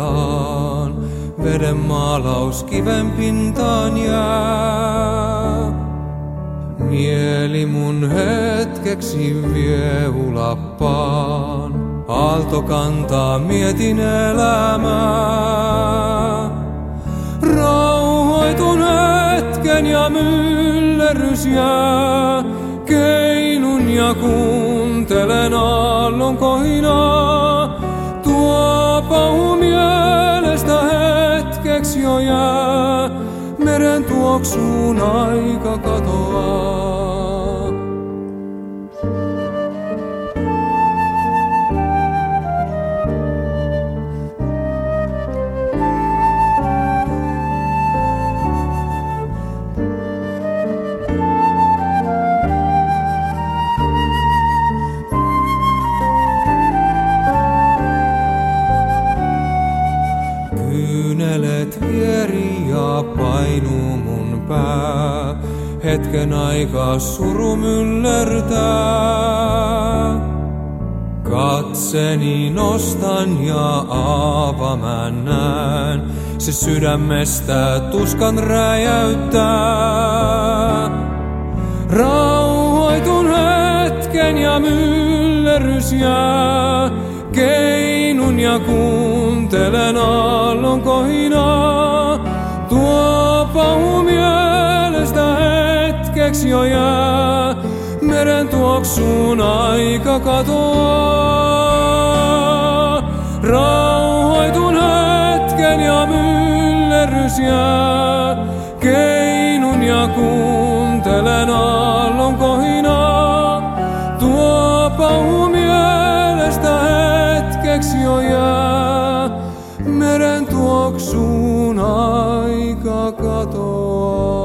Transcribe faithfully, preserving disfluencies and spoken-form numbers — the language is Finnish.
vaellaan, veden maalaus kiven pintaan jää. Mieli mun hetkeksi vie ulappaan, aalto kantaa mietin elämää. Rauhoitun hetken ja myllerrys jää, keinun ja kuuntelen aallon kohinaa. Tuo pauhu mielestä hetkeksi jo jää, meren tuoksuun aika katoaa. Kyynelet vieri ja painuu mun pää, hetken aikaa suru myllertää. Katseni nostan ja aava mä näen, se sydämestä tuskan räjäyttää. Rauhoitun hetken ja myllerrys jää, keinun ja kuuntelen aallon kohinaa. Tuo pauhu mielestä hetkeksi jo jää, meren tuoksuun aika katoaa. Rauhoitun hetken ja myllerrys jää, keinun ja kuuntelen aallon kohinaa. Tuo pauhu mielestä hetkeksi jo jää, meren tuoksuun aika katoaa.